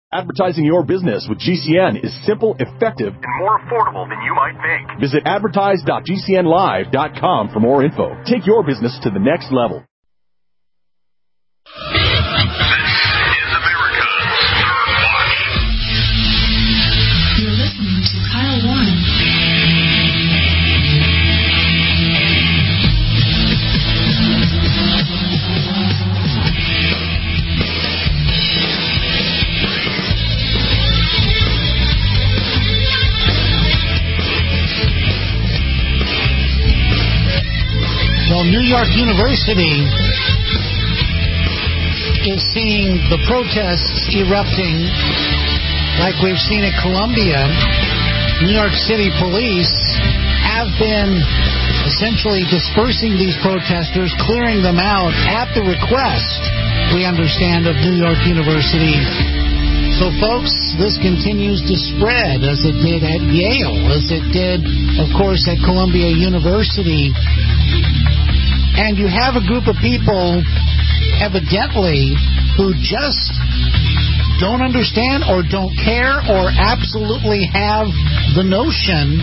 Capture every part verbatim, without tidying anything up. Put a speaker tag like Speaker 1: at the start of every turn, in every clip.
Speaker 1: Advertising your business with G C N is simple, effective, and more affordable than you might think. Visit advertise dot g c n live dot com for more info. Take your business to the next level.
Speaker 2: You're listening to Kyle Warren.
Speaker 3: Well, New York University is seeing the protests erupting like we've seen at Columbia. New York City police have been essentially dispersing these protesters, clearing them out at the request, we understand, of New York University. So, folks, this continues to spread as it did at Yale, as it did, of course, at Columbia University. And you have a group of people, evidently, who just don't understand or don't care or absolutely have the notion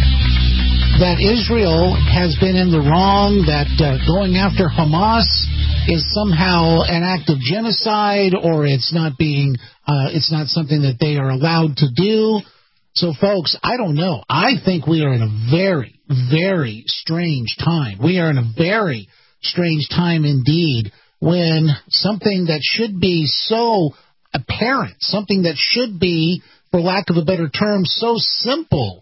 Speaker 3: that Israel has been in the wrong, that uh, going after Hamas is somehow an act of genocide, or it's not being, uh, it's not something that they are allowed to do. So, folks, I don't know. I think we are in a very, very strange time. We are in a very strange time indeed when something that should be so apparent, something that should be, for lack of a better term, so simple,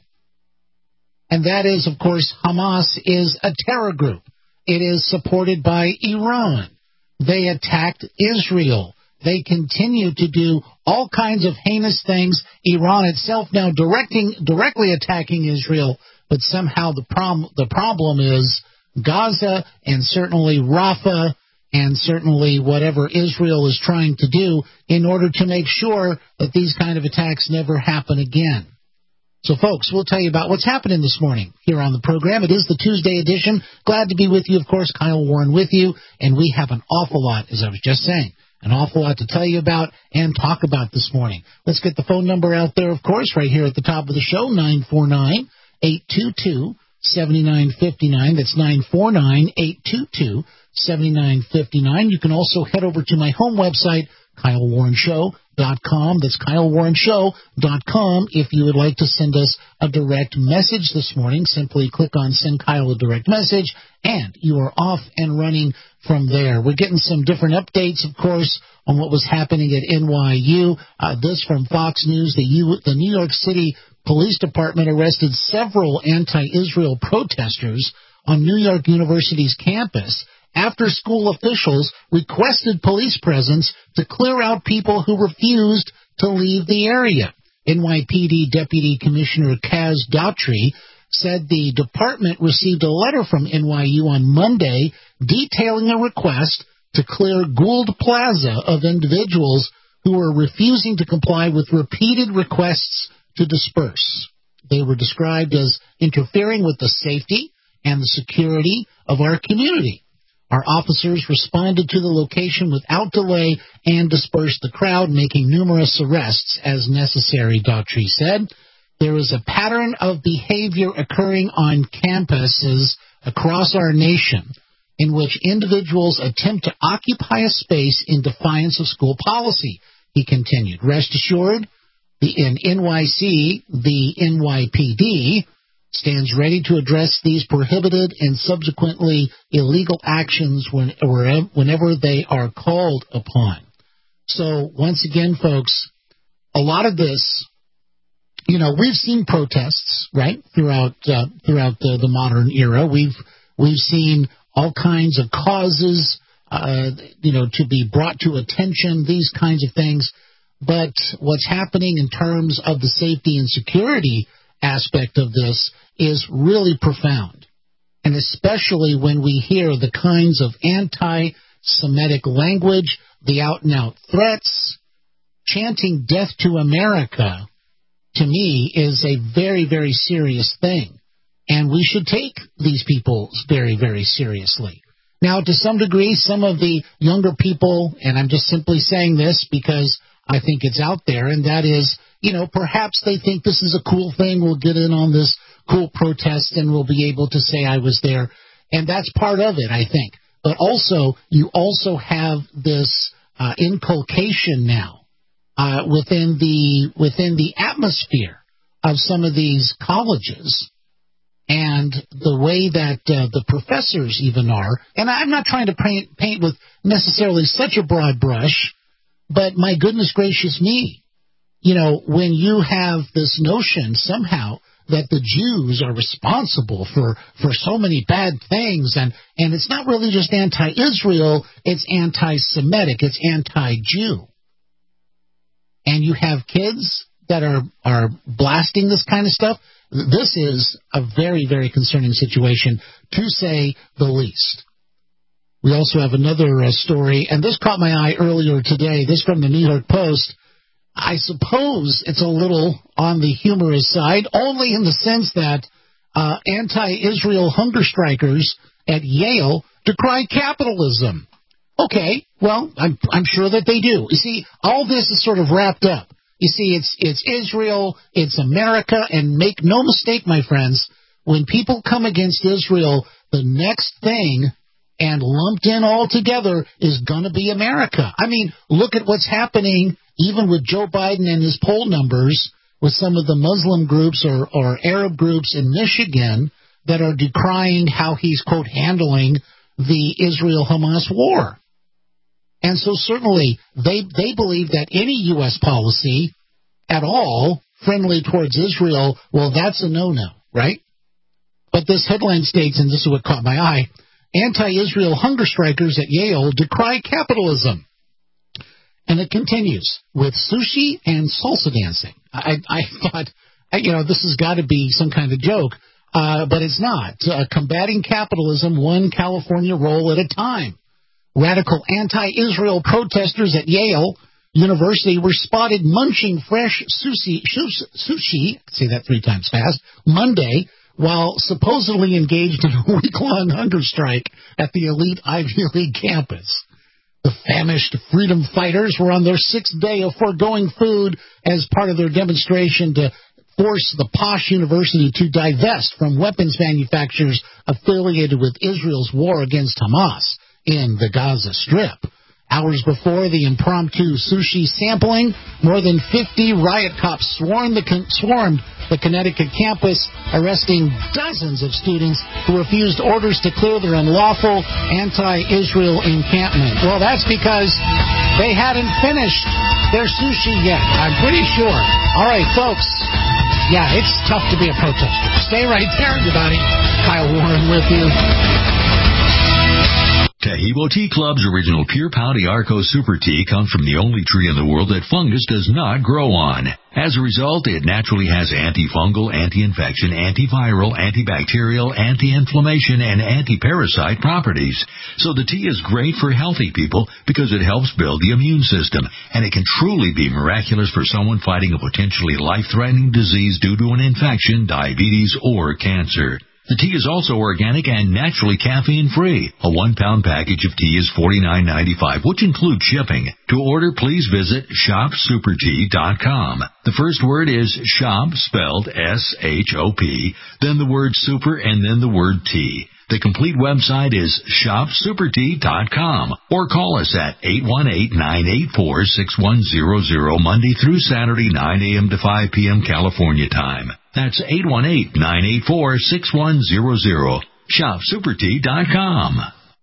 Speaker 3: and that is, of course, Hamas is a terror group. It is supported by Iran. They attacked Israel. They continue to do all kinds of heinous things. Iran itself now directing, directly attacking Israel, but somehow the problem, the problem is Gaza and certainly Rafah and certainly whatever Israel is trying to do in order to make sure that these kind of attacks never happen again. So, folks, we'll tell you about what's happening this morning here on the program. It is the Tuesday edition. Glad to be with you, of course. Kyle Warren with you, and we have an awful lot, as I was just saying, an awful lot to tell you about and talk about this morning. Let's get the phone number out there, of course, right here at the top of the show, nine four nine, eight two two, seven nine five nine. That's nine four nine, eight two two, seven nine five nine. You can also head over to my home website, Kyle Warren Show dot com. That's Kyle Warren Show dot com. If you would like to send us a direct message this morning, simply click on Send Kyle a Direct Message, and you are off and running from there. We're getting some different updates, of course, on what was happening at N Y U. Uh, this from Fox News. The, U- the New York City Police Department arrested several anti-Israel protesters on New York University's campus after school officials requested police presence to clear out people who refused to leave the area. N Y P D Deputy Commissioner Kaz Daughtry said the department received a letter from N Y U on Monday detailing a request to clear Gould Plaza of individuals who were refusing to comply with repeated requests to disperse. They were described as interfering with the safety and the security of our community. Our officers responded to the location without delay and dispersed the crowd, making numerous arrests as necessary, Daughtry said. There is a pattern of behavior occurring on campuses across our nation in which individuals attempt to occupy a space in defiance of school policy, he continued. Rest assured, the, in N Y C, the N Y P D stands ready to address these prohibited and subsequently illegal actions when, whenever they are called upon. So, once again, folks, a lot of this, you know, we've seen protests, right, throughout uh, throughout the, the modern era. We've we've seen all kinds of causes, uh, you know, to be brought to attention, these kinds of things. But what's happening in terms of the safety and security aspect of this is really profound, and especially when we hear the kinds of anti-Semitic language, the out-and-out threats, chanting death to America, to me, is a very, very serious thing, and we should take these people very, very seriously. Now, to some degree, some of the younger people, and I'm just simply saying this because I think it's out there, and that is, you know, perhaps they think this is a cool thing. We'll get in on this cool protest, and we'll be able to say I was there. And that's part of it, I think. But also, you also have this uh, inculcation now uh, within the within the atmosphere of some of these colleges, and the way that uh, the professors even are. And I'm not trying to paint, paint with necessarily such a broad brush, but my goodness gracious me, you know, when you have this notion somehow that the Jews are responsible for, for so many bad things, and, and it's not really just anti-Israel, it's anti-Semitic, it's anti-Jew. And you have kids that are, are blasting this kind of stuff. This is a very, very concerning situation, to say the least. We also have another uh, story, and this caught my eye earlier today. This from the New York Post. I suppose it's a little on the humorous side, only in the sense that uh, anti-Israel hunger strikers at Yale decry capitalism. Okay, well, I'm, I'm sure that they do. You see, all this is sort of wrapped up. You see, it's it's Israel, it's America, and make no mistake, my friends, when people come against Israel, the next thing, and lumped in all together, is going to be America. I mean, look at what's happening even with Joe Biden and his poll numbers, with some of the Muslim groups or, or Arab groups in Michigan that are decrying how he's, quote, handling the Israel-Hamas war. And so certainly they they believe that any U S policy at all friendly towards Israel, well, that's a no-no, right? But this headline states, and this is what caught my eye, anti-Israel hunger strikers at Yale decry capitalism. And it continues with sushi and salsa dancing. I, I thought, you know, this has got to be some kind of joke, uh, but it's not. Uh, combating capitalism one California roll at a time. Radical anti-Israel protesters at Yale University were spotted munching fresh sushi, sushi, say that three times fast, Monday, while supposedly engaged in a week-long hunger strike at the elite Ivy League campus. The famished freedom fighters were on their sixth day of foregoing food as part of their demonstration to force the posh university to divest from weapons manufacturers affiliated with Israel's war against Hamas in the Gaza Strip. Hours before the impromptu sushi sampling, more than fifty riot cops swarmed the, swarmed the Connecticut campus, arresting dozens of students who refused orders to clear their unlawful anti-Israel encampment. Well, that's because they hadn't finished their sushi yet, I'm pretty sure. All right, folks. Yeah, it's tough to be a protester. Stay right there, everybody. Kyle Warren with you.
Speaker 4: Taheebo Tea Club's original Pure Pouty Arco Super Tea comes from the only tree in the world that fungus does not grow on. As a result, it naturally has antifungal, anti-infection, antiviral, antibacterial, anti-inflammation, and anti-parasite properties. So the tea is great for healthy people because it helps build the immune system, and it can truly be miraculous for someone fighting a potentially life-threatening disease due to an infection, diabetes, or cancer. The tea is also organic and naturally caffeine-free. A one-pound package of tea is forty-nine ninety-five, which includes shipping. To order, please visit shop super tea dot com. The first word is shop, spelled S H O P, then the word super, and then the word tea. The complete website is shop super tea dot com, or call us at eight one eight, nine eight four, six one zero zero Monday through Saturday, nine a.m. to five p.m. California time. That's eight one eight, nine eight four, six one zero zero. shop super tea dot com.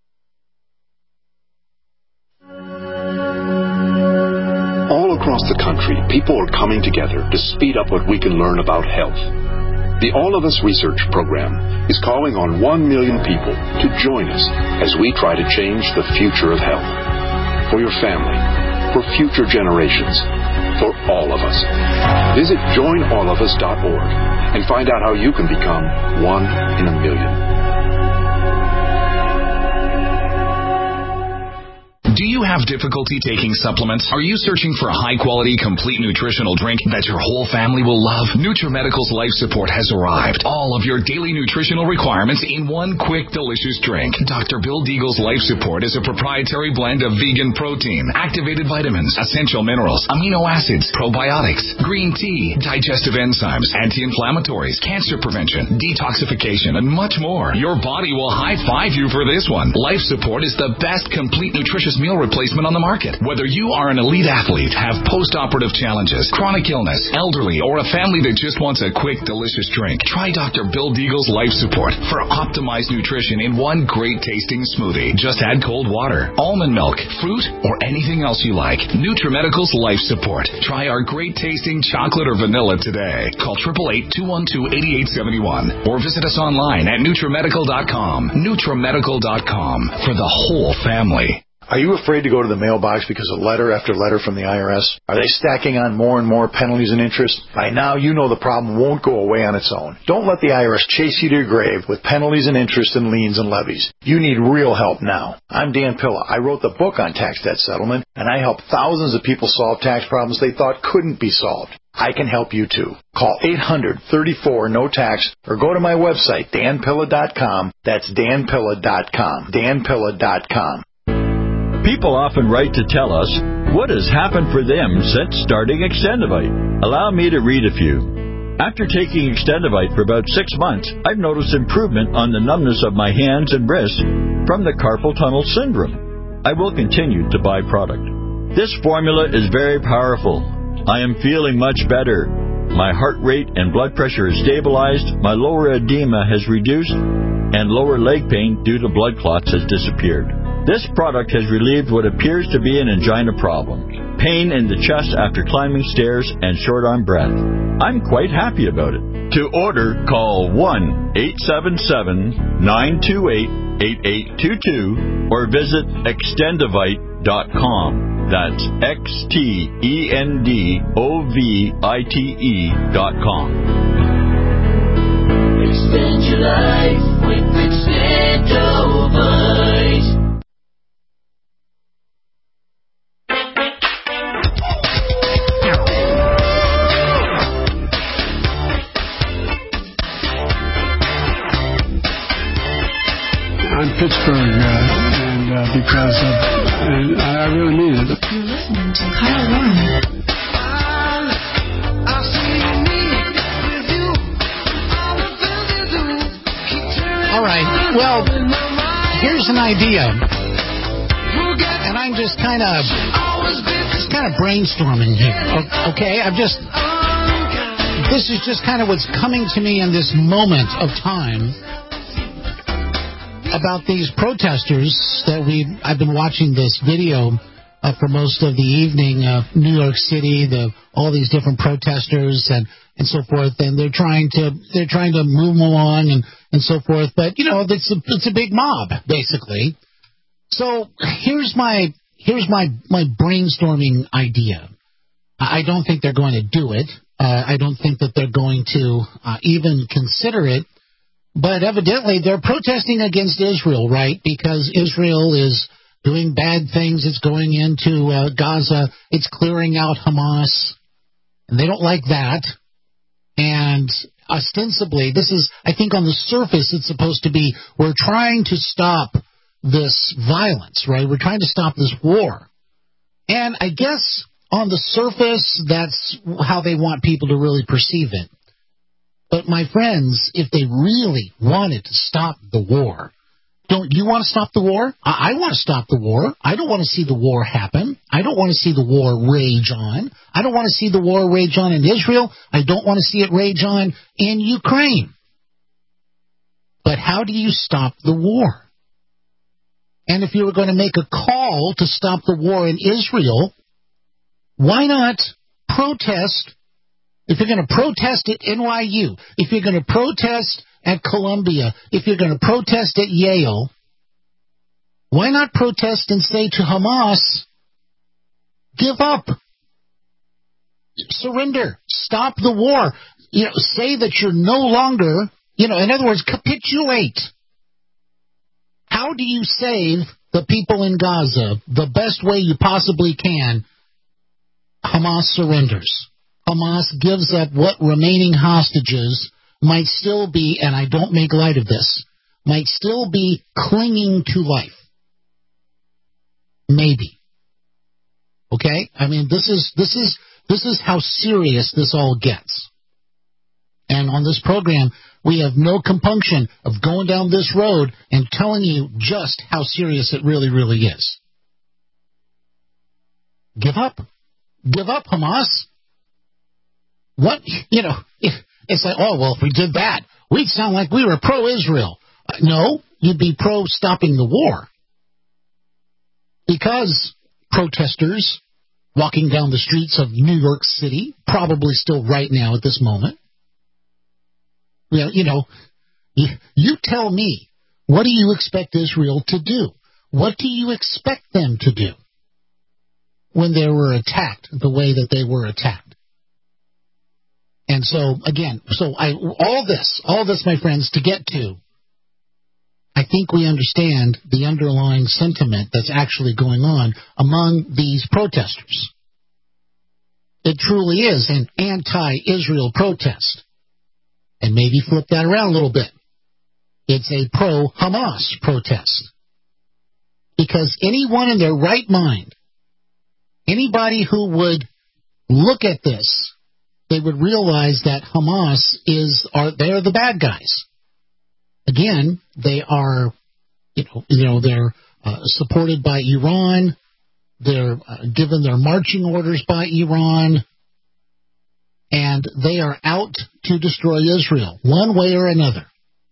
Speaker 5: All across the country, people are coming together to speed up what we can learn about health. The All of Us Research Program is calling on one million people to join us as we try to change the future of health. For your family, for future generations, for all of us. Visit join all of us dot org and find out how you can become one in a million.
Speaker 6: Do you have difficulty taking supplements? Are you searching for a high-quality, complete nutritional drink that your whole family will love? NutriMedical's Life Support has arrived. All of your daily nutritional requirements in one quick, delicious drink. Doctor Bill Deagle's Life Support is a proprietary blend of vegan protein, activated vitamins, essential minerals, amino acids, probiotics, green tea, digestive enzymes, anti-inflammatories, cancer prevention, detoxification, and much more. Your body will high-five you for this one. Life Support is the best complete nutritious meal replacement on the market. Whether you are an elite athlete, have post-operative challenges, chronic illness, elderly, or a family that just wants a quick, delicious drink, try Doctor Bill Deagle's Life Support for optimized nutrition in one great-tasting smoothie. Just add cold water, almond milk, fruit, or anything else you like. NutriMedical's Life Support. Try our great-tasting chocolate or vanilla today. Call eight eight eight, two one two, eight eight seven one or visit us online at NutriMedical dot com. NutriMedical dot com for the whole family.
Speaker 7: Are you afraid to go to the mailbox because of letter after letter from the I R S? Are they stacking on more and more penalties and interest? By now, you know the problem won't go away on its own. Don't let the I R S chase you to your grave with penalties and interest and liens and levies. You need real help now. I'm Dan Pilla. I wrote the book on tax debt settlement, and I help thousands of people solve tax problems they thought couldn't be solved. I can help you too. Call eight hundred, thirty-four, no tax or go to my website, dan pilla dot com. That's dan pilla dot com. dan pilla dot com.
Speaker 8: People often write to tell us what has happened for them since starting Extendivite. Allow me to read a few. After taking Extendivite for about six months, I've noticed improvement on the numbness of my hands and wrists from the carpal tunnel syndrome. I will continue to buy product. This formula is very powerful. I am feeling much better. My heart rate and blood pressure is stabilized, my lower edema has reduced, and lower leg pain due to blood clots has disappeared. This product has relieved what appears to be an angina problem, pain in the chest after climbing stairs, and short-arm breath. I'm quite happy about it. To order, call one eight seven seven, nine two eight, eight eight two two or visit extendivite dot com. That's X T E N D O V I T E dot com.
Speaker 9: Extend your life with Extendivite.
Speaker 10: I'm Pittsburgh, uh, and uh, because of, and I really mean it.
Speaker 2: You're listening to Kyle Warren.
Speaker 3: All right. Well, here's an idea, and I'm just kind of, just kind of brainstorming here. Okay, I'm just. This is just kind of what's coming to me in this moment of time about these protesters that we. I've been watching this video uh, for most of the evening. Uh, New York City, the all these different protesters and, and so forth, and they're trying to they're trying to move them along and, and so forth. But you know, it's a it's a big mob basically. So here's my here's my my brainstorming idea. I don't think they're going to do it. Uh, I don't think that they're going to uh, even consider it. But evidently, they're protesting against Israel, right? Because Israel is doing bad things. It's going into uh, Gaza. It's clearing out Hamas. And they don't like that. And ostensibly, this is, I think on the surface, it's supposed to be, we're trying to stop this violence, right? We're trying to stop this war. And I guess on the surface, that's how they want people to really perceive it. But, my friends, if they really wanted to stop the war, don't you want to stop the war? I, I want to stop the war. I don't want to see the war happen. I don't want to see the war rage on. I don't want to see the war rage on in Israel. I don't want to see it rage on in Ukraine. But how do you stop the war? And if you were going to make a call to stop the war in Israel, why not protest? If you're going to protest at N Y U, if you're going to protest at Columbia, if you're going to protest at Yale, why not protest and say to Hamas, give up, surrender, stop the war, you know, say that you're no longer, you know, in other words, capitulate. How do you save the people in Gaza the best way you possibly can, Hamas surrenders. Hamas gives up what remaining hostages might still be, and I don't make light of this, might still be clinging to life. Maybe. Okay? I mean, this is this is this is how serious this all gets. And on this program, we have no compunction of going down this road and telling you just how serious it really, really is. Give up. Give up, Hamas. What, you know, it's like, oh, well, if we did that, we'd sound like we were pro-Israel. Uh, no, you'd be pro-stopping the war. Because protesters walking down the streets of New York City, probably still right now at this moment, well, you know, you, you tell me, what do you expect Israel to do? What do you expect them to do when they were attacked the way that they were attacked? And so, again, so I, all this, all this, my friends, to get to, I think we understand the underlying sentiment that's actually going on among these protesters. It truly is an anti-Israel protest. And maybe flip that around a little bit. It's a pro-Hamas protest. Because anyone in their right mind, anybody who would look at this, they would realize that Hamas is, are, they're the bad guys. Again, they are, you know, you know they're uh, supported by Iran. They're uh, given their marching orders by Iran. And they are out to destroy Israel, one way or another.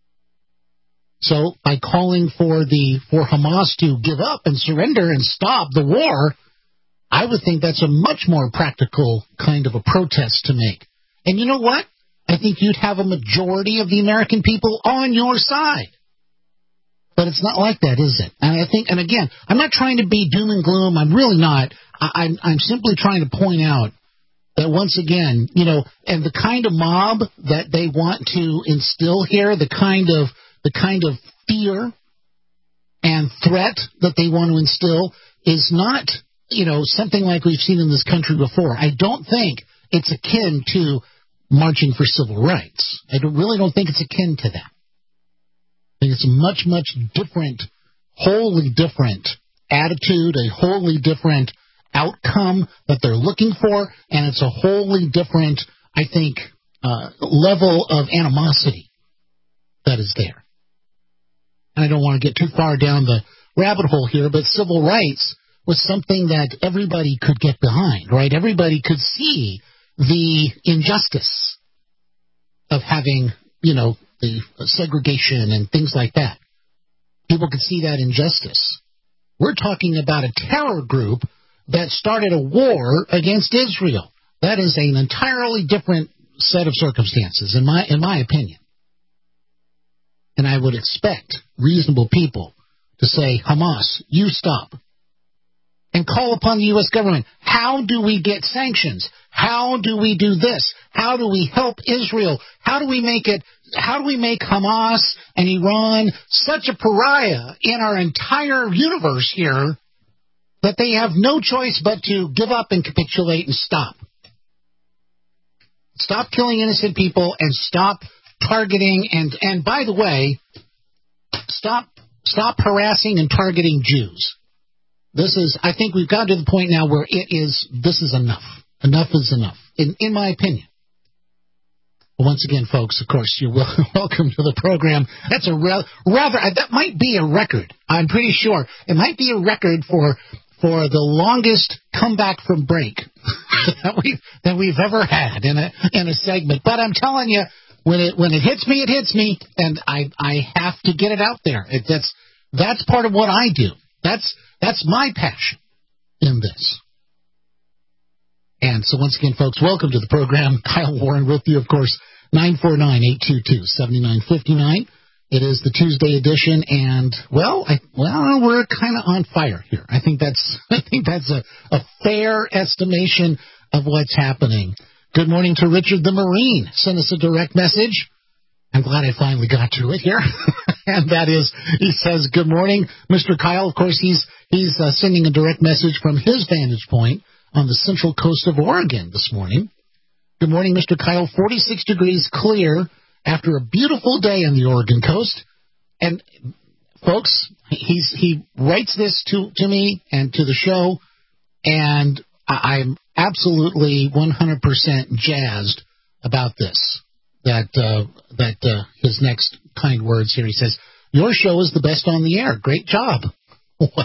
Speaker 3: So by calling for the for Hamas to give up and surrender and stop the war, I would think that's a much more practical kind of a protest to make. And you know what? I think you'd have a majority of the American people on your side. But it's not like that, is it? And I think, and again, I'm not trying to be doom and gloom. I'm really not. I, I'm, I'm simply trying to point out that once again, you know, and the kind of mob that they want to instill here, the kind of the kind of fear and threat that they want to instill is not, you know, something like we've seen in this country before. I don't think it's akin to marching for civil rights. I don't, really don't think it's akin to that. I think it's a much, much different, wholly different attitude, a wholly different outcome that they're looking for, and it's a wholly different, I think, uh, level of animosity that is there. And I don't want to get too far down the rabbit hole here, but civil rights was something that everybody could get behind, right? Everybody could see the injustice of having, you know, the segregation and things like that. People could see that injustice. We're talking about a terror group that started a war against Israel. That is an entirely different set of circumstances, in my in my opinion. And I would expect reasonable people to say, Hamas, you stop. And call upon the U S government. How do we get sanctions? How do we do this? How do we help Israel? How do we make it, how do we make Hamas and Iran such a pariah in our entire universe here that they have no choice but to give up and capitulate and stop. Stop killing innocent people and stop targeting and, and by the way, stop stop harassing and targeting Jews. This is, I think we've got to the point now where it is, this is enough. Enough is enough, in, in my opinion. Once again, folks, of course, you're welcome to the program. That's a re- rather, that might be a record. I'm pretty sure. It might be a record for for the longest comeback from break that we've that we've ever had in a in a segment. But I'm telling you, when it when it hits me, it hits me, and I I have to get it out there. It, that's that's part of what I do. That's that's my passion in this. And so once again, folks, welcome to the program. Kyle Warren with you, of course, nine four nine, eight two two, seven nine five nine. It is the Tuesday edition, and, well, I, well, we're kind of on fire here. I think that's I think that's a, a fair estimation of what's happening. Good morning to Richard the Marine. Send us a direct message. I'm glad I finally got to it here. And that is, he says, good morning, Mister Kyle. Of course, he's he's uh, sending a direct message from his vantage point on the central coast of Oregon this morning. Good morning, Mister Kyle. forty-six degrees clear after a beautiful day on the Oregon coast. And, folks, he's he writes this to, to me and to the show, and I, I'm absolutely one hundred percent jazzed about this. That uh, that uh, his next kind words here. He says, your show is the best on the air. Great job. Wow.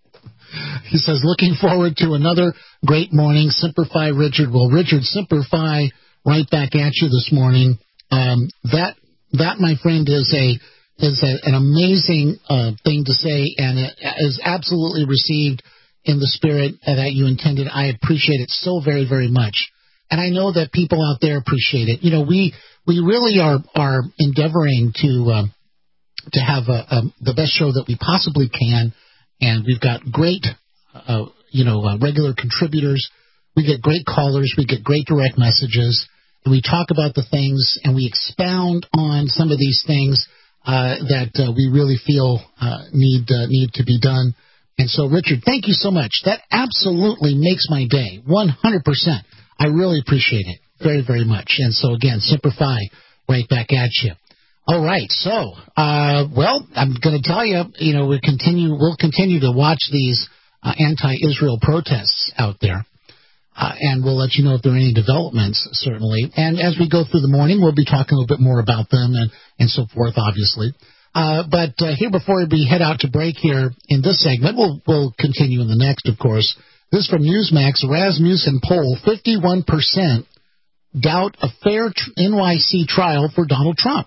Speaker 3: He says, looking forward to another great morning. Semper Fi, Richard. Well, Richard, Semper Fi, right back at you this morning. Um, that, that, my friend, is a is a, an amazing uh, thing to say, and it is absolutely received in the spirit that you intended. I appreciate it so very, very much. And I know that people out there appreciate it. You know, we we really are are endeavoring to um, to have a, a, the best show that we possibly can, and we've got great, uh, you know, uh, regular contributors. We get great callers. We get great direct messages. And we talk about the things, and we expound on some of these things uh, that uh, we really feel uh, need uh, need to be done. And so, Richard, thank you so much. That absolutely makes my day, one hundred percent. I really appreciate it very, very much. And so, again, Semper Fi, right back at you. All right. So, uh, well, I'm going to tell you, you know, we continue, we'll continue to watch these uh, anti-Israel protests out there. Uh, and we'll let you know if there are any developments, certainly. And as we go through the morning, we'll be talking a little bit more about them and, and so forth, obviously. Uh, but uh, here, before we head out to break here in this segment, we'll, we'll continue in the next, of course. This from Newsmax, Rasmussen poll, fifty-one percent doubt a fair N Y C trial for Donald Trump.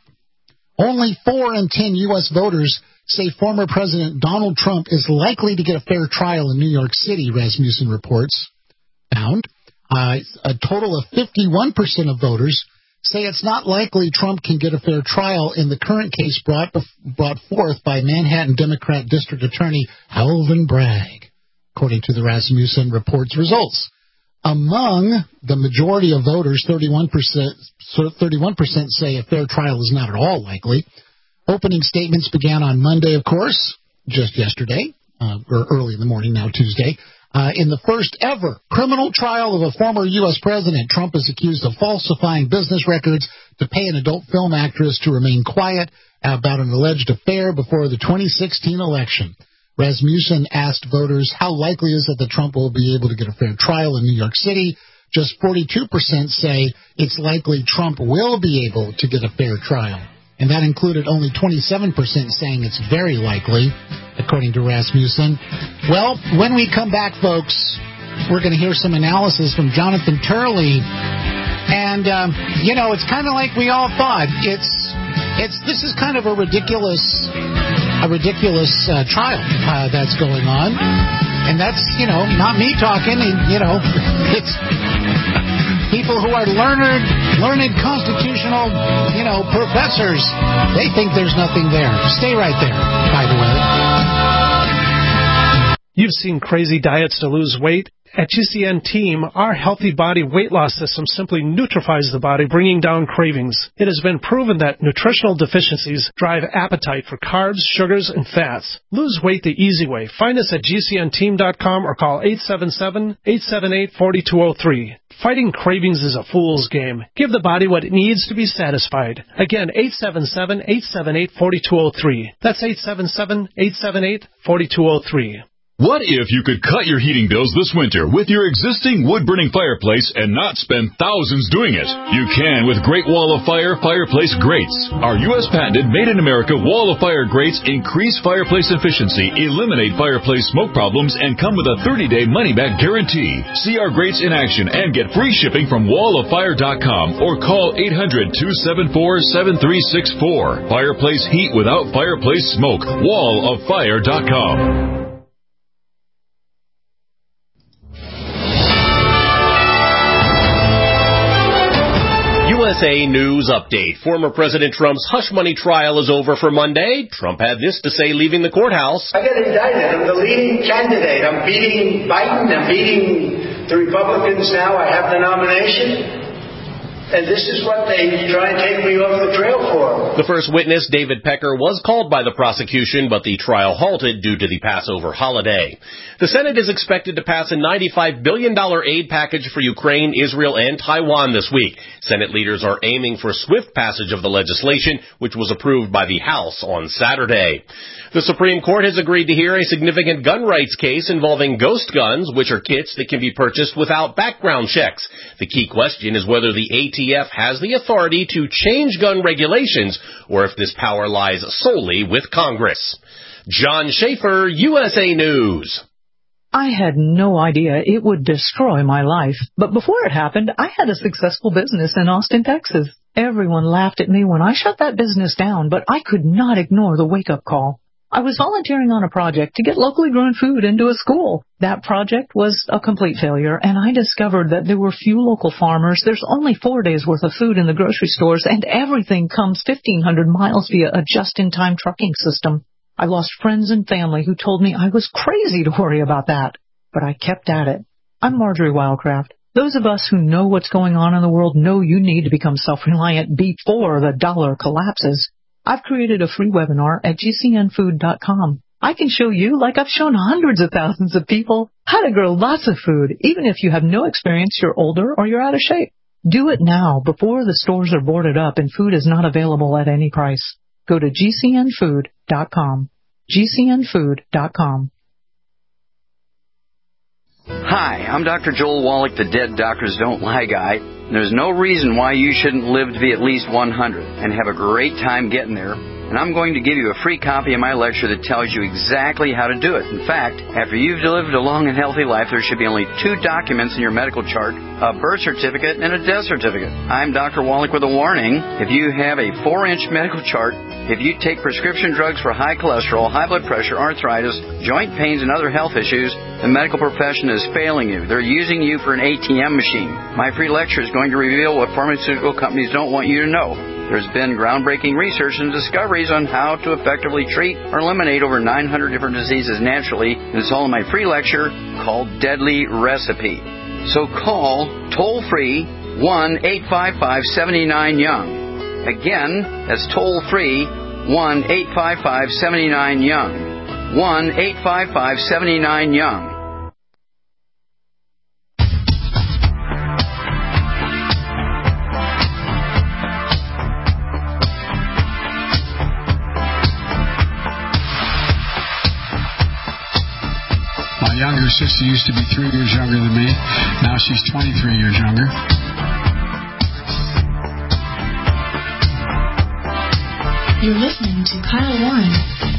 Speaker 3: Only four in ten U S voters say former President Donald Trump is likely to get a fair trial in New York City, Rasmussen reports. Found uh, a total of fifty-one percent of voters say it's not likely Trump can get a fair trial in the current case brought brought forth by Manhattan Democrat District Attorney Alvin Bragg, according to the Rasmussen report's results. Among the majority of voters, thirty-one percent, thirty-one percent say a fair trial is not at all likely. Opening statements began on Monday, of course, just yesterday, uh, or early in the morning now, Tuesday. Uh, in the first ever criminal trial of a former U S president, Trump is accused of falsifying business records to pay an adult film actress to remain quiet about an alleged affair before the twenty sixteen election. Rasmussen asked voters how likely is it that Trump will be able to get a fair trial in New York City. Just forty-two percent say it's likely Trump will be able to get a fair trial. And that included only twenty-seven percent saying it's very likely, according to Rasmussen. Well, when we come back, folks, we're going to hear some analysis from Jonathan Turley. And, um, you know, it's kind of like we all thought. It's, it's, this is kind of a ridiculous, a ridiculous uh, trial uh, that's going on. And that's, you know, not me talking. You know, it's people who are learned, learned constitutional, you know, professors. They think there's nothing there. Stay right there, by the way.
Speaker 11: You've seen crazy diets to lose weight. At G C N Team, our Healthy Body Weight Loss System simply neutralizes the body, bringing down cravings. It has been proven that nutritional deficiencies drive appetite for carbs, sugars, and fats. Lose weight the easy way. Find us at G C N team dot com or call eight seven seven, eight seven eight, four two zero three. Fighting cravings is a fool's game. Give the body what it needs to be satisfied. Again, eight seven seven, eight seven eight, four two zero three. That's eight seven seven, eight seven eight, four two zero three.
Speaker 1: What if you could cut your heating bills this winter with your existing wood-burning fireplace and not spend thousands doing it? You can with Great Wall of Fire Fireplace Grates. Our U S patented made-in-America Wall of Fire grates increase fireplace efficiency, eliminate fireplace smoke problems, and come with a thirty-day money-back guarantee. See our grates in action and get free shipping from wall of fire dot com or call eight hundred, two seven four, seven three six four. Fireplace heat without fireplace smoke. wall of fire dot com.
Speaker 12: U S A News Update. Former President Trump's hush money trial is over for Monday. Trump had this to say leaving the courthouse.
Speaker 13: I got indicted. I'm the leading candidate. I'm beating Biden. I'm beating the Republicans now. I have the nomination. And this is what they try and take me off the trail for.
Speaker 12: The first witness, David Pecker, was called by the prosecution, but the trial halted due to the Passover holiday. The Senate is expected to pass a ninety-five billion dollars aid package for Ukraine, Israel, and Taiwan this week. Senate leaders are aiming for swift passage of the legislation, which was approved by the House on Saturday. The Supreme Court has agreed to hear a significant gun rights case involving ghost guns, which are kits that can be purchased without background checks. The key question is whether the A T F has the authority to change gun regulations or if this power lies solely with Congress. John Schaefer, U S A News.
Speaker 14: I had no idea it would destroy my life, but before it happened, I had a successful business in Austin, Texas. Everyone laughed at me when I shut that business down, but I could not ignore the wake-up call. I was volunteering on a project to get locally grown food into a school. That project was a complete failure, and I discovered that there were few local farmers. There's only four days' worth of food in the grocery stores, and everything comes fifteen hundred miles via a just-in-time trucking system. I lost friends and family who told me I was crazy to worry about that, but I kept at it. I'm Marjorie Wildcraft. Those of us who know what's going on in the world know you need to become self-reliant before the dollar collapses. I've created a free webinar at G C N food dot com. I can show you, like I've shown hundreds of thousands of people, how to grow lots of food, even if you have no experience, you're older, or you're out of shape. Do it now, before the stores are boarded up and food is not available at any price. Go to G C N food dot com. G C N food dot com.
Speaker 15: Hi, I'm Doctor Joel Wallach, the Dead Doctors Don't Lie guy. There's no reason why you shouldn't live to be at least one hundred and have a great time getting there. And I'm going to give you a free copy of my lecture that tells you exactly how to do it. In fact, after you've lived a long and healthy life, there should be only two documents in your medical chart, a birth certificate and a death certificate. I'm Doctor Wallach with a warning. If you have a four-inch medical chart, if you take prescription drugs for high cholesterol, high blood pressure, arthritis, joint pains, and other health issues, the medical profession is failing you. They're using you for an A T M machine. My free lecture is going to reveal what pharmaceutical companies don't want you to know. There's been groundbreaking research and discoveries on how to effectively treat or eliminate over nine hundred different diseases naturally, and it's all in my free lecture called Deadly Recipe. So call toll-free one eight five five, seven nine, young. Again, that's toll-free one eight five five, seven nine, young. one eight five five, seven nine, young.
Speaker 10: Younger sister used to be three years younger than me. Now she's twenty-three years younger.
Speaker 2: You're listening to Kyle Warren.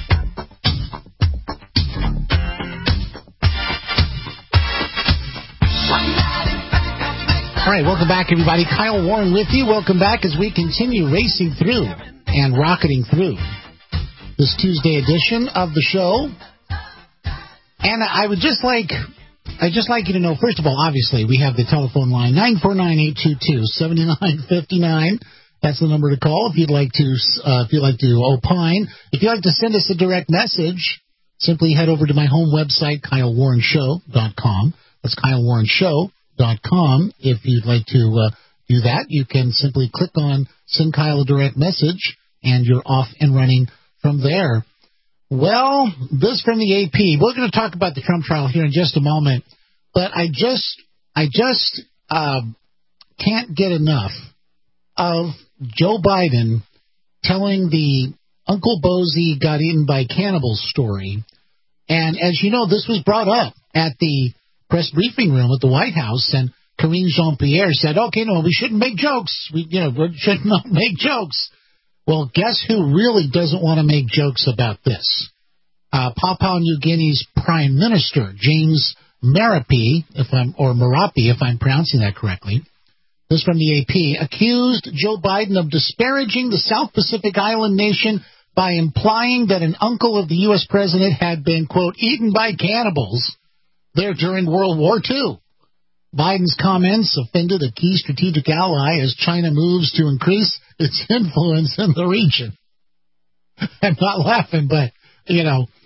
Speaker 3: All right, welcome back, everybody. Kyle Warren with you. Welcome back as we continue racing through and rocketing through this Tuesday edition of the show. And I would just like, I'd just like you to know, first of all, obviously, we have the telephone line, nine four nine, eight two two, seven nine five nine. That's the number to call if you'd like to, uh, if you'd like to opine. If you'd like to send us a direct message, simply head over to my home website, Kyle Warren Show dot com. That's Kyle Warren Show dot com. If you'd like to uh, do that, you can simply click on Send Kyle a Direct Message, and you're off and running from there. Well, this from the A P. We're going to talk about the Trump trial here in just a moment, but I just, I just uh, can't get enough of Joe Biden telling the Uncle Bozy got eaten by cannibals story. And as you know, this was brought up at the press briefing room at the White House, and Karine Jean-Pierre said, okay, no, we shouldn't make jokes. We, you know, we should not make jokes. Well, guess who really doesn't want to make jokes about this? Uh, Papua New Guinea's Prime Minister, James Marape, if I'm, or Marape, if I'm pronouncing that correctly. This from the A P, accused Joe Biden of disparaging the South Pacific island nation by implying that an uncle of the U S president had been, quote, eaten by cannibals there during World War Two. Biden's comments offended a key strategic ally as China moves to increase its influence in the region. I'm not laughing, but, you know,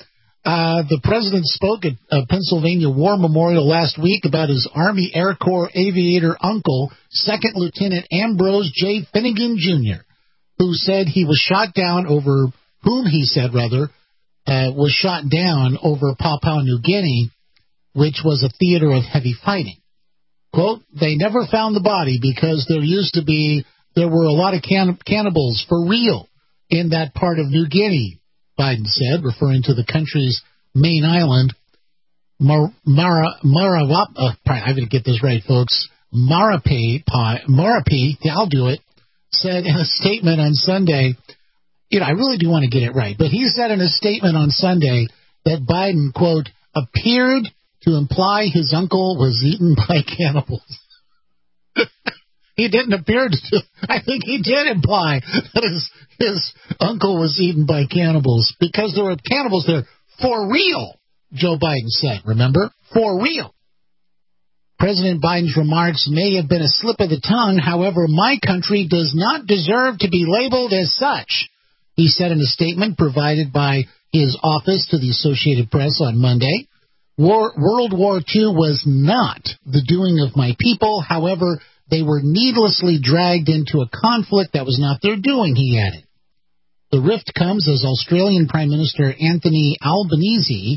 Speaker 16: Uh, the president spoke at uh, Pennsylvania War Memorial last week about his Army Air Corps aviator uncle, Second Lieutenant Ambrose J. Finnegan, Junior, who said he was shot down over, whom he said, rather, uh, was shot down over Papua New Guinea, which was a theater of heavy fighting. Quote, they never found the body because there used to be, there were a lot of can- cannibals for real in that part of New Guinea, Biden said, referring to the country's main island, Mar- Mara, Marawap, uh, I'm going to get this right, folks, Marape, Marape, yeah, I'll do it, said in a statement on Sunday, you know, I really do want to get it right, but he said in a statement on Sunday that Biden, quote, appeared to imply his uncle was eaten by cannibals. He didn't appear to. I think he did imply that his, his uncle was eaten by cannibals because there were cannibals there for real, Joe Biden said, remember? For real. President Biden's remarks may have been a slip of the tongue. However, my country does not deserve to be labeled as such, he said in a statement provided by his office to the Associated Press on Monday. War, World War Two was not the doing of my people. However, they were needlessly dragged into a conflict that was not their doing, he added. The rift comes as Australian Prime Minister Anthony Albanese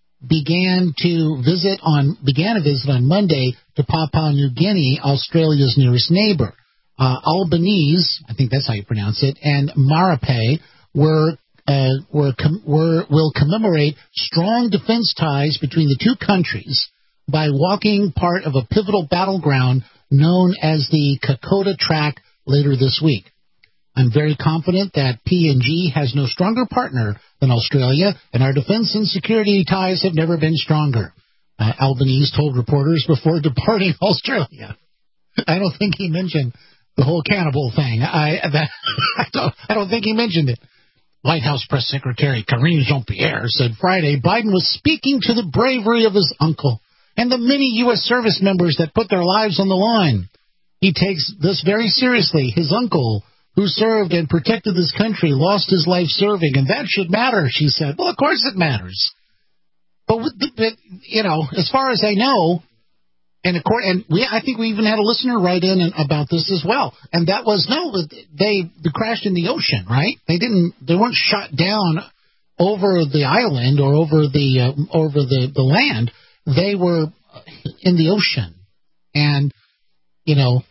Speaker 16: began to visit on began a visit on Monday to Papua New Guinea, Australia's nearest neighbor. Uh, Albanese, I think that's how you pronounce it, and Marape were uh, were, com- were will commemorate strong defense ties between the two countries by walking part of a pivotal battleground known as the Kokoda Track later this week. I'm very confident that P N G has no stronger partner than Australia, and our defense and security ties have never been stronger, uh, Albanese told reporters before departing Australia. I don't think he mentioned the whole cannibal thing. I, that, I, don't, I don't think he mentioned it. White House Press Secretary Karine Jean-Pierre said Friday Biden was speaking to the bravery of his uncle and the many U S service members that put their lives on the line. He takes this very seriously. His uncle, who served and protected this country, lost his life serving, and that should matter, she said. Well, of course it matters. But, with the, but you know, as far as I know, and, of course, and we, I think we even had a listener write in about this as well, and that was, no, they, they crashed in the ocean, right? They didn't, they weren't shot down over the island or over the, uh, over the, the land. They were in the ocean. And, you know,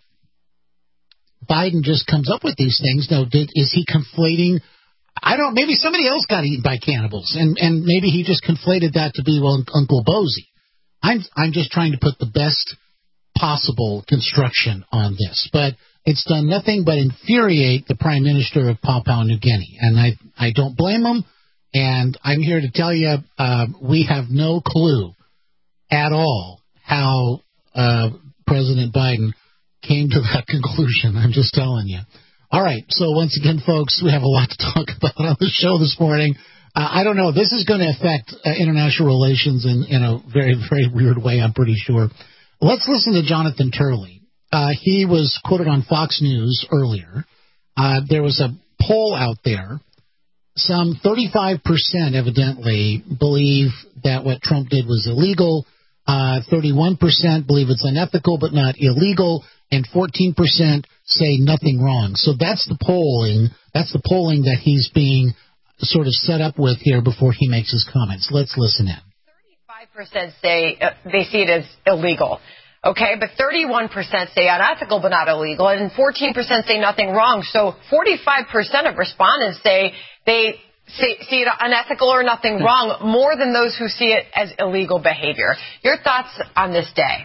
Speaker 16: Biden just comes up with these things. Now, did, is he conflating? I don't. Maybe somebody else got eaten by cannibals, and, and maybe he just conflated that to be well, Uncle Bozy. I'm I'm just trying to put the best possible construction on this, but it's done nothing but infuriate the Prime Minister of Papua New Guinea, and I I don't blame him. And I'm here to tell you, uh, we have no clue at all how uh, President Biden came to that conclusion. I'm just telling you. All right. So once again, folks, we have a lot to talk about on the show this morning. Uh, I don't know. This is going to affect uh, international relations in, in a very, very weird way, I'm pretty sure. Let's listen to Jonathan Turley. Uh, he was quoted on Fox News earlier. Uh, there was a poll out there. Some thirty-five percent evidently believe that what Trump did was illegal. Uh, thirty-one percent believe it's unethical but not illegal. And fourteen percent say nothing wrong. So that's the polling. That's the polling that he's being sort of set up with here before he makes his comments. Let's listen in.
Speaker 17: thirty-five percent say uh, they see it as illegal. Okay, but thirty-one percent say unethical but not illegal, and fourteen percent say nothing wrong. So forty-five percent of respondents say they see, see it unethical or nothing wrong, more than those who see it as illegal behavior. Your thoughts on this day?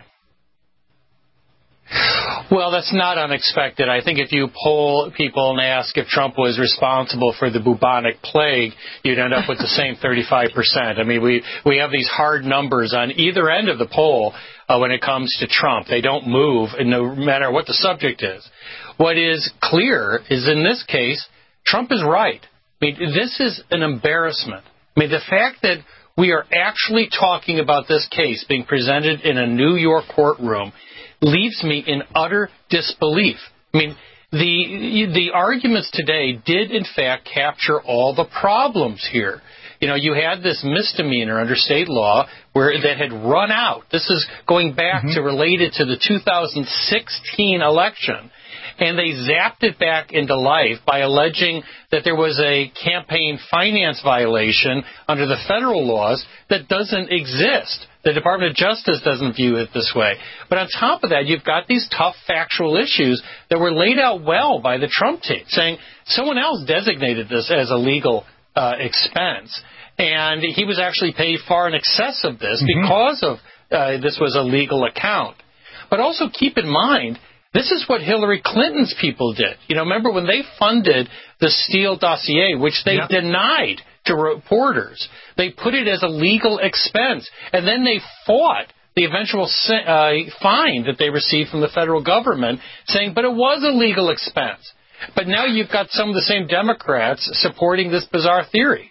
Speaker 18: Well, that's not unexpected. I think if you poll people and ask if Trump was responsible for the bubonic plague, you'd end up with the same thirty-five percent. I mean, we, we have these hard numbers on either end of the poll uh, when it comes to Trump. They don't move, no matter what the subject is. What is clear is in this case, Trump is right. I mean, this is an embarrassment. I mean, the fact that we are actually talking about this case being presented in a New York courtroom leaves me in utter disbelief. I mean, the the arguments today did, in fact, capture all the problems here. you know, you had this misdemeanor under state law where that had run out. This is going back mm-hmm. to related to the two thousand sixteen election. And they zapped it back into life by alleging that there was a campaign finance violation under the federal laws that doesn't exist. The Department of Justice doesn't view it this way. But on top of that, you've got these tough factual issues that were laid out well by the Trump team, saying someone else designated this as a legal uh, expense. And he was actually paid far in excess of this mm-hmm. because of uh, this was a legal account. But also keep in mind, this is what Hillary Clinton's people did. You know, remember when they funded the Steele dossier, which they yep. denied to reporters, they put it as a legal expense. And then they fought the eventual uh, fine that they received from the federal government, saying, but it was a legal expense. But now you've got some of the same Democrats supporting this bizarre theory.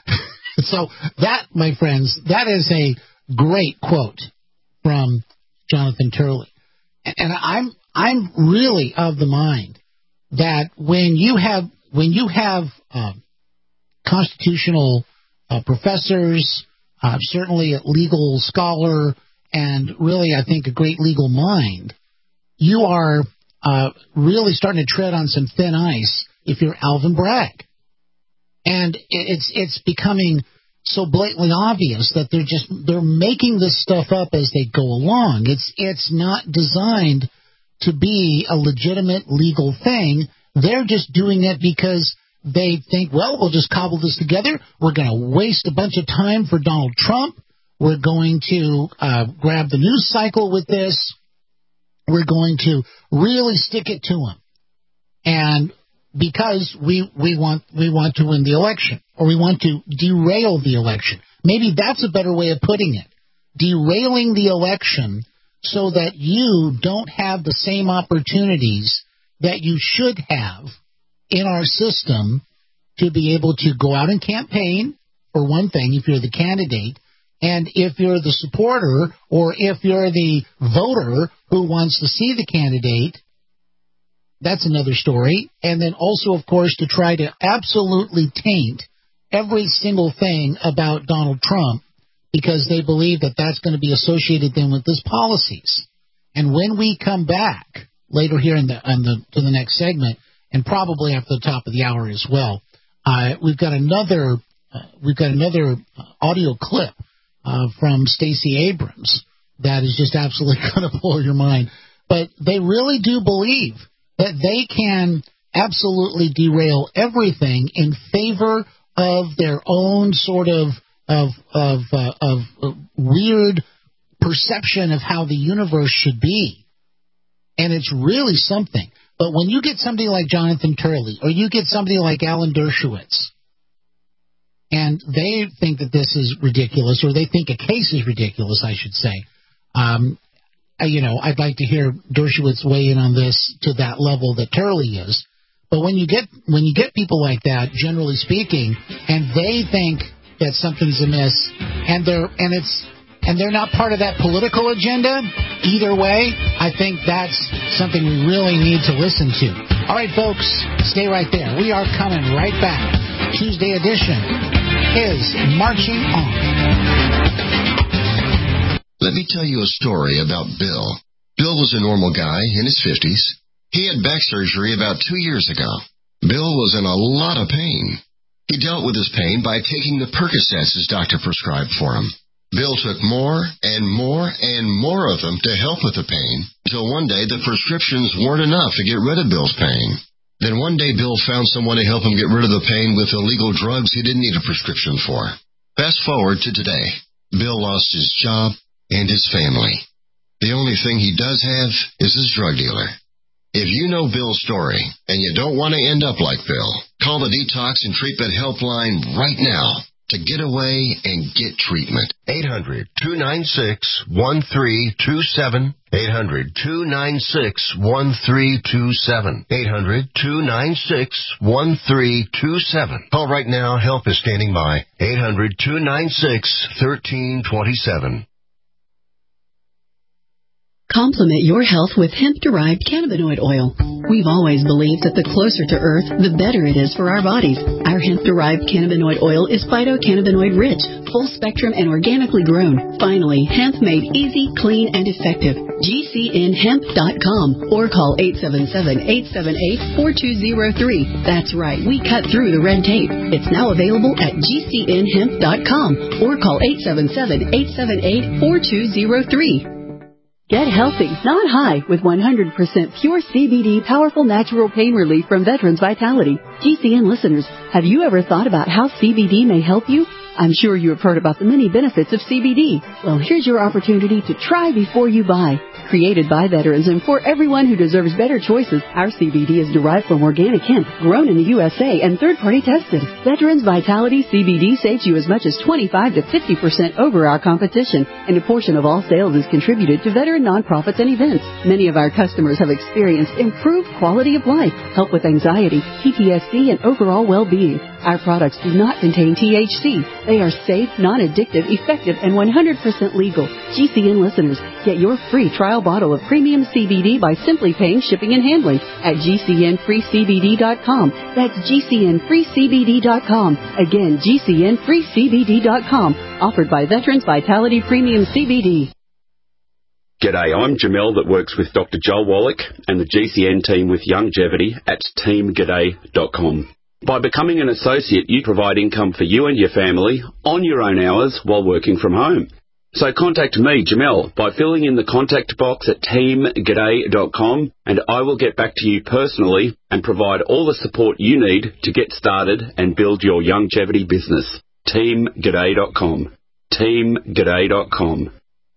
Speaker 16: So that, my friends, that is a great quote from Jonathan Turley. And I'm I'm really of the mind that when you have when you have uh, constitutional uh, professors, uh, certainly a legal scholar, and really I think a great legal mind, you are uh, really starting to tread on some thin ice if you're Alvin Bragg. And it's it's becoming so blatantly obvious that they're just they're making this stuff up as they go along. It's it's not designed to be a legitimate legal thing. They're just doing it because they think, well, we'll just cobble this together. We're going to waste a bunch of time for Donald Trump. We're going to uh, grab the news cycle with this. We're going to really stick it to him. And because we we want we want to win the election, or we want to derail the election. Maybe that's a better way of putting it. Derailing the election so that you don't have the same opportunities that you should have in our system to be able to go out and campaign, for one thing, if you're the candidate, and if you're the supporter, or if you're the voter who wants to see the candidate, that's another story. And then also, of course, to try to absolutely taint every single thing about Donald Trump because they believe that that's going to be associated then with his policies. And when we come back later here in the, in the to the next segment, and probably after the top of the hour as well, uh, we've got another uh, we've got another audio clip uh, from Stacey Abrams that is just absolutely going to blow your mind. But they really do believe that they can absolutely derail everything in favor of their own sort of of of, uh, of uh, weird perception of how the universe should be. And it's really something. But when you get somebody like Jonathan Turley, or you get somebody like Alan Dershowitz, and they think that this is ridiculous, or they think a case is ridiculous, I should say, um, you know, I'd like to hear Dershowitz weigh in on this to that level that Turley is. But when you get when you get people like that, generally speaking, and they think that something's amiss, and they're and it's and they're not part of that political agenda, either way, I think that's something we really need to listen to. All right, folks, stay right there. We are coming right back. Tuesday edition is marching on.
Speaker 19: Let me tell you a story about Bill. Bill was a normal guy in his fifties. He had back surgery about two years ago. Bill was in a lot of pain. He dealt with his pain by taking the Percocets his doctor prescribed for him. Bill took more and more and more of them to help with the pain, until one day the prescriptions weren't enough to get rid of Bill's pain. Then one day Bill found someone to help him get rid of the pain with illegal drugs he didn't need a prescription for. Fast forward to today. Bill lost his job and his family. The only thing he does have is his drug dealer. If you know Bill's story and you don't want to end up like Bill, call the Detox and Treatment Helpline right now to get away and get treatment.
Speaker 20: eight hundred, two nine six, one three two seven. eight hundred, two nine six, one three two seven. eight hundred, two nine six, one three two seven. Call right now. Help is standing by. eight hundred, two nine six, one three two seven.
Speaker 21: Complement your health with hemp-derived cannabinoid oil. We've always believed that the closer to Earth, the better it is for our bodies. Our hemp-derived cannabinoid oil is phytocannabinoid-rich, full-spectrum, and organically grown. Finally, hemp made easy, clean, and effective. G C N hemp dot com or call eight seven seven, eight seven eight, four two zero three. That's right, we cut through the red tape. It's now available at G C N hemp dot com or call eight seven seven, eight seven eight, four two zero three.
Speaker 22: Get healthy, not high, with one hundred percent pure C B D powerful natural pain relief from Veterans Vitality. G C N listeners, have you ever thought about how C B D may help you? I'm sure you have heard about the many benefits of C B D. Well, here's your opportunity to try before you buy. Created by veterans and for everyone who deserves better choices, our C B D is derived from organic hemp, grown in the U S A and third-party tested. Veterans Vitality C B D saves you as much as twenty-five to fifty percent over our competition, and a portion of all sales is contributed to veteran nonprofits and events. Many of our customers have experienced improved quality of life, help with anxiety, P T S D, and overall well-being. Our products do not contain T H C. They are safe, non-addictive, effective, and one hundred percent legal. G C N listeners, get your free trial bottle of premium C B D by simply paying shipping and handling at G C N free C B D dot com. That's G C N free C B D dot com. Again, G C N free C B D dot com. Offered by Veterans Vitality Premium C B D.
Speaker 23: G'day, I'm Jamel that works with Doctor Joel Wallach and the G C N team with Longevity at team g'day dot com. By becoming an associate, you provide income for you and your family on your own hours while working from home. So contact me, Jamel, by filling in the contact box at team g'day dot com, and I will get back to you personally and provide all the support you need to get started and build your longevity business. team g'day dot com. team g'day dot com.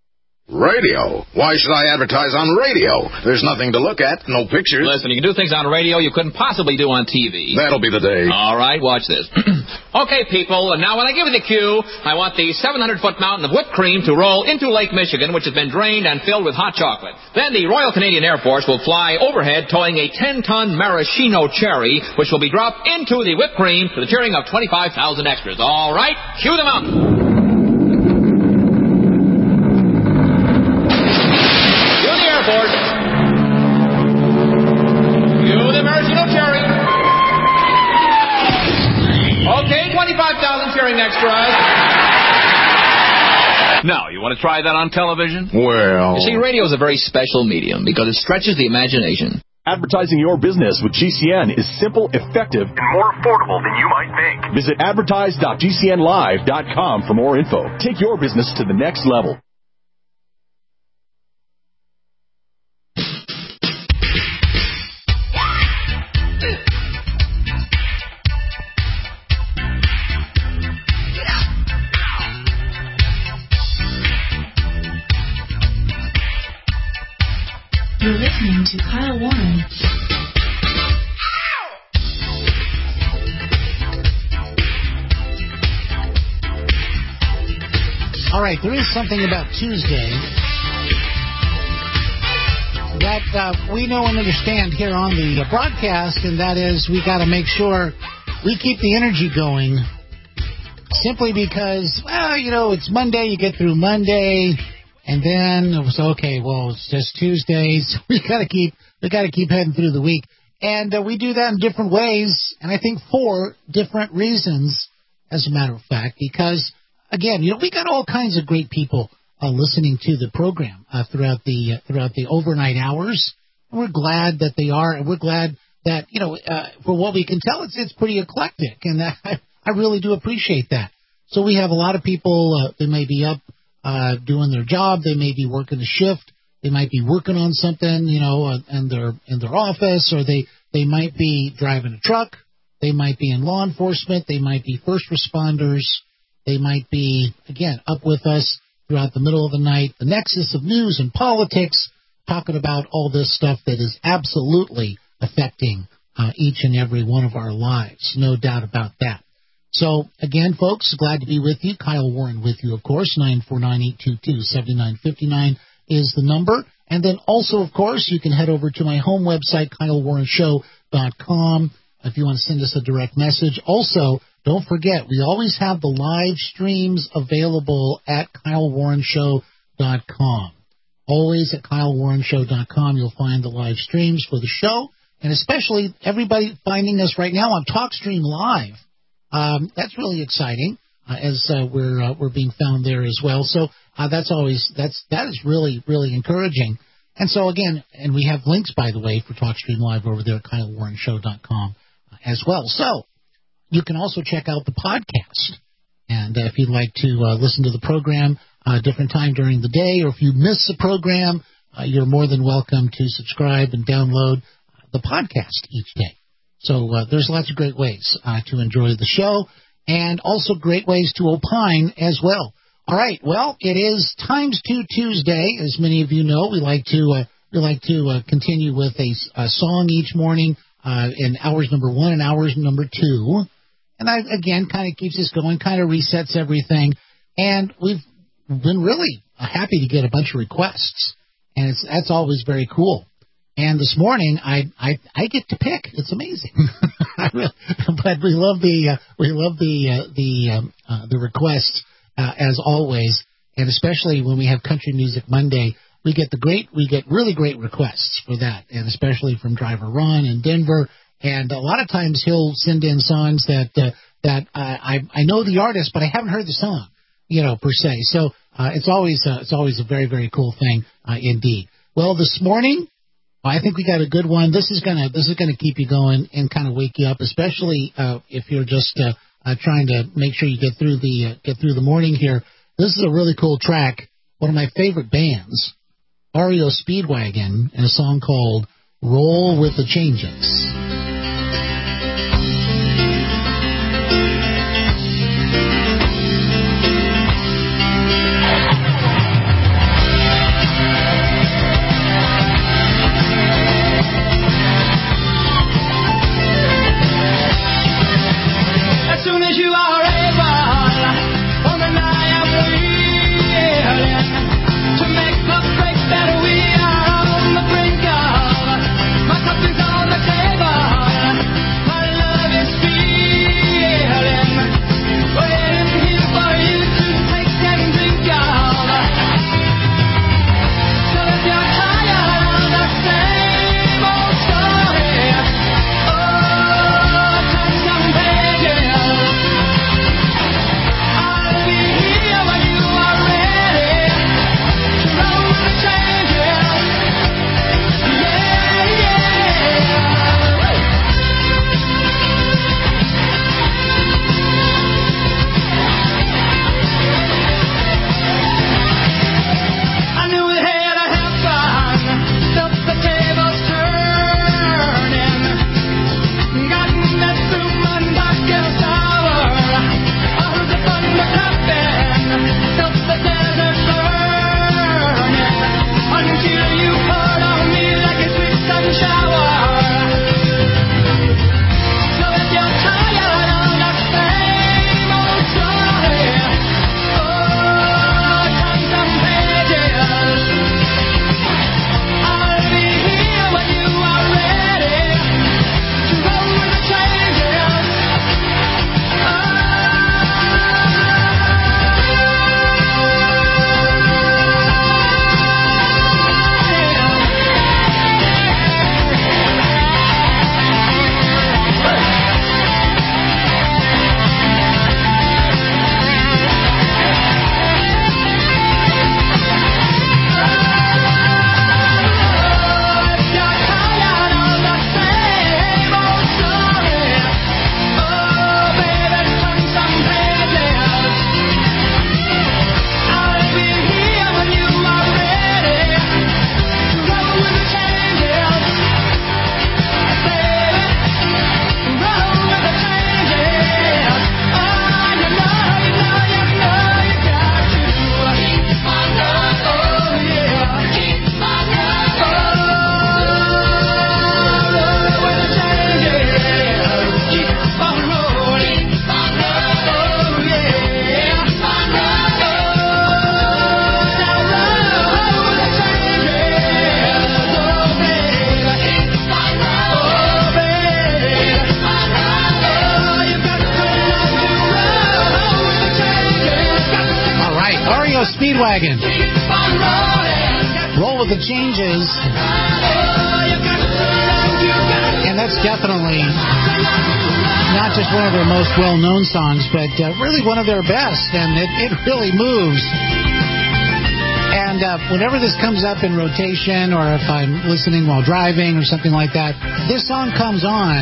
Speaker 24: Radio? Why should I advertise on radio? There's nothing to look at, no pictures.
Speaker 25: Listen, you can do things on radio you couldn't possibly do on T V.
Speaker 24: That'll be the day.
Speaker 25: All right, watch this. Okay, people, and now when I give you the cue, I want the seven hundred foot mountain of whipped cream to roll into Lake Michigan, which has been drained and filled with hot chocolate. Then the Royal Canadian Air Force will fly overhead towing a ten ton maraschino cherry, which will be dropped into the whipped cream to the cheering of twenty-five thousand extras. All right, cue the mountain. twenty-five thousand cheering extras. Now, you want to try that on television?
Speaker 24: Well...
Speaker 25: You see, radio is a very special medium because it stretches the imagination.
Speaker 26: Advertising your business with G C N is simple, effective, and more affordable than you might think. Visit advertise dot G C N live dot com for more info. Take your business to the next level.
Speaker 2: You're listening to Kyle Warren.
Speaker 3: All right, there is something about Tuesday that uh, we know and understand here on the broadcast, and that is we got to make sure we keep the energy going. Simply because, well, you know, it's Monday, you get through Monday. And then it was okay. Well, it's just Tuesdays. We gotta keep we gotta keep heading through the week, and uh, we do that in different ways. And I think for different reasons, as a matter of fact, because again, you know, we got all kinds of great people uh, listening to the program uh, throughout the uh, throughout the overnight hours. And we're glad that they are, and we're glad that you know, uh, for what we can tell, it's it's pretty eclectic, and I, I really do appreciate that. So we have a lot of people uh, that may be up. Uh, doing their job, they may be working a shift, they might be working on something, you know, uh, in their in their office, or they, they might be driving a truck, they might be in law enforcement, they might be first responders, they might be, again, up with us throughout the middle of the night, the nexus of news and politics, talking about all this stuff that is absolutely affecting uh, each and every one of our lives, no doubt about that. So, again, folks, glad to be with you. Kyle Warren with you, of course. nine four nine, eight two two, seven nine five nine is the number. And then also, of course, you can head over to my home website, kyle warren show dot com, if you want to send us a direct message. Also, don't forget, we always have the live streams available at kyle warren show dot com.
Speaker 16: always at Kyle Warren Show dot com. You'll find the live streams for the show, and especially everybody finding us right now on TalkStream Live. Um, that's really exciting, uh, as uh, we're uh, we're being found there as well. So uh, that's always that's that is really really encouraging. And so again, and we have links, by the way, for TalkStream Live over there at Kyle Warren Show dot com as well. So you can also check out the podcast. And uh, if you'd like to uh, listen to the program a uh, different time during the day, or if you miss the program, uh, you're more than welcome to subscribe and download the podcast each day. So uh, there's lots of great ways uh, to enjoy the show, and also great ways to opine as well. All right, well, it is Times Two Tuesday. As many of you know, we like to uh, we like to uh, continue with a, a song each morning uh, in hours number one and hours number two. And that, again, kind of keeps us going, kind of resets everything. And we've been really happy to get a bunch of requests. And it's that's always very cool. And this morning, I I, I get to pick. It's amazing. But we love the uh, we love the uh, the um, uh, the requests uh, as always, and especially when we have Country Music Monday, we get the great we get really great requests for that, and especially from Driver Ron in Denver. And a lot of times he'll send in songs that uh, that uh, I I know the artist, but I haven't heard the song, you know, per se. So uh, it's always uh, it's always a very very cool thing uh, indeed. Well, this morning I think we got a good one. This is gonna this is gonna keep you going and kind of wake you up, especially uh, if you're just uh, uh, trying to make sure you get through the uh, get through the morning here. This is a really cool track. One of my favorite bands, R E O Speedwagon, and a song called "Roll with the Changes."
Speaker 3: Roll with the Changes. And that's definitely not just one of their most well-known songs, but uh, really one of their best, and it, it really moves. And uh, whenever this comes up in rotation, or if I'm listening while driving or something like that, this song comes on,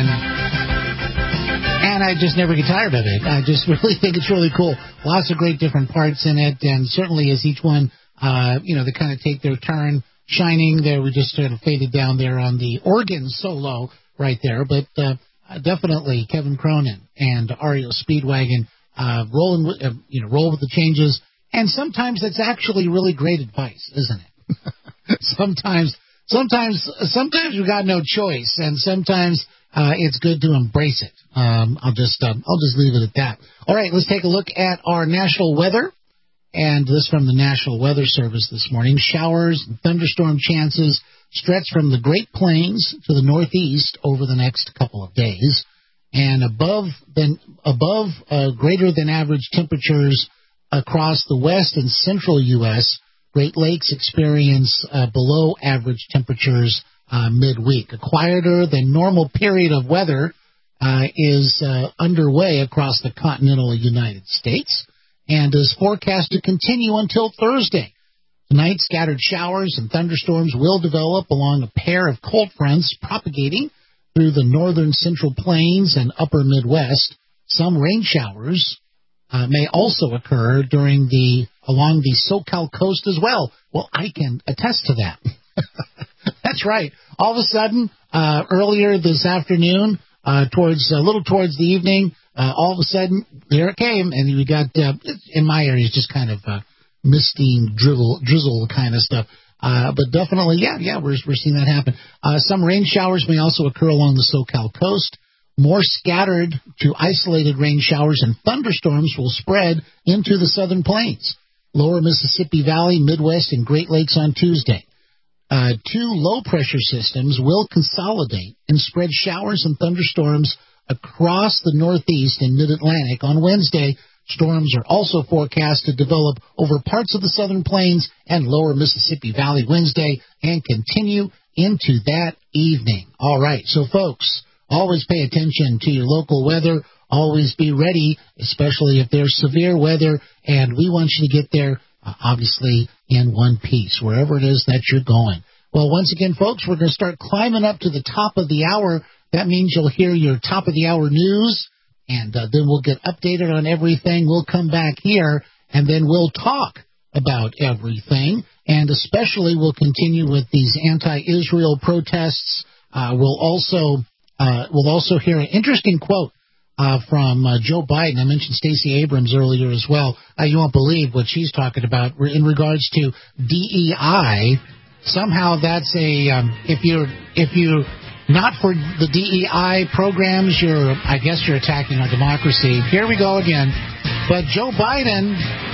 Speaker 3: and I just never get tired of it. I just really think it's really cool. Lots of great different parts in it, and certainly as each one, uh, you know, they kind of take their turn shining there. We just sort of faded down there on the organ solo right there, but uh, definitely Kevin Cronin and R E O Speedwagon uh, rolling with, uh, you know, roll with the changes. And sometimes it's actually really great advice, isn't it? sometimes, sometimes, sometimes we've got no choice, and sometimes uh, it's good to embrace it. Um, I'll just, um, I'll just leave it at that. All right, let's take a look at our national weather, and this from the National Weather Service this morning. Showers and thunderstorm chances stretch from the Great Plains to the northeast over the next couple of days, and above than above uh, greater than average temperatures across the west and central U S Great Lakes experience uh, below average temperatures uh, midweek. A quieter than normal period of weather uh, is uh, underway across the continental United States and is forecast to continue until Thursday. Tonight, scattered showers and thunderstorms will develop along a pair of cold fronts propagating through the northern central plains and upper Midwest. Some rain showers Uh, may also occur during the along the SoCal coast as well. Well, I can attest to that. That's right. All of a sudden, uh, earlier this afternoon, uh, towards a little towards the evening, uh, all of a sudden, there it came, and we got uh, in my area, it's just kind of uh, misty drizzle, drizzle kind of stuff. Uh, but definitely, yeah, yeah, we're we're seeing that happen. Uh, some rain showers may also occur along the SoCal coast. More scattered to isolated rain showers and thunderstorms will spread into the southern plains, lower Mississippi Valley, Midwest, and Great Lakes on Tuesday. Uh, two low-pressure systems will consolidate and spread showers and thunderstorms across the northeast and mid-Atlantic on Wednesday. Storms are also forecast to develop over parts of the southern plains and lower Mississippi Valley Wednesday and continue into that evening. All right, so folks, always pay attention to your local weather. Always be ready, especially if there's severe weather. And we want you to get there, uh, obviously, in one piece, wherever it is that you're going. Well, once again, folks, we're going to start climbing up to the top of the hour. That means you'll hear your top of the hour news, and uh, then we'll get updated on everything. We'll come back here, and then we'll talk about everything. And especially we'll continue with these anti-Israel protests. Uh, we'll also... Uh, we'll also hear an interesting quote uh, from uh, Joe Biden. I mentioned Stacey Abrams earlier as well. Uh, you won't believe what she's talking about in regards to D E I. Somehow that's a um, if you're if you not for the D E I programs, you're I guess you're attacking our democracy. Here we go again. But Joe Biden,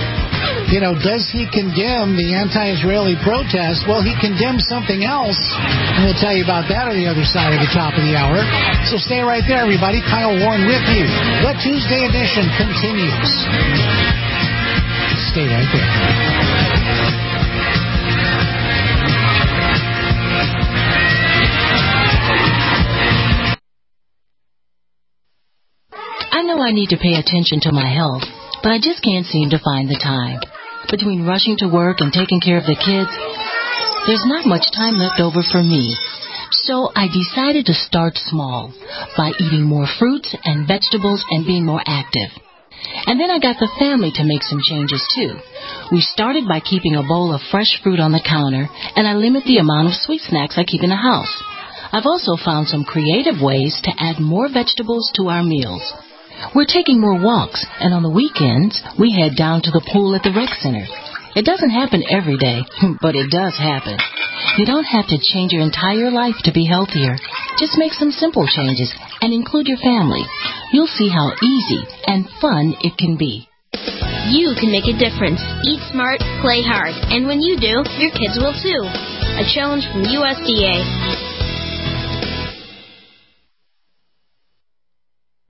Speaker 3: you know, does he condemn the anti-Israeli protest? Well, he condemns something else, and we'll tell you about that on the other side of the top of the hour. So stay right there, everybody. Kyle Warren with you. The Tuesday edition continues. Stay right there.
Speaker 4: I know I need to pay attention to my health, but I just can't seem to find the time. Between rushing to work and taking care of the kids, there's not much time left over for me. So I decided to start small by eating more fruits and vegetables and being more active. And then I got the family to make some changes too. We started by keeping a bowl of fresh fruit on the counter, and I limit the amount of sweet snacks I keep in the house. I've also found some creative ways to add more vegetables to our meals. We're taking more walks, and on the weekends, we head down to the pool at the rec center. It doesn't happen every day, but it does happen. You don't have to change your entire life to be healthier. Just make some simple changes and include your family. You'll see how easy and fun it can be.
Speaker 5: You can make a difference. Eat smart, play hard, and when you do, your kids will too. A challenge from U S D A.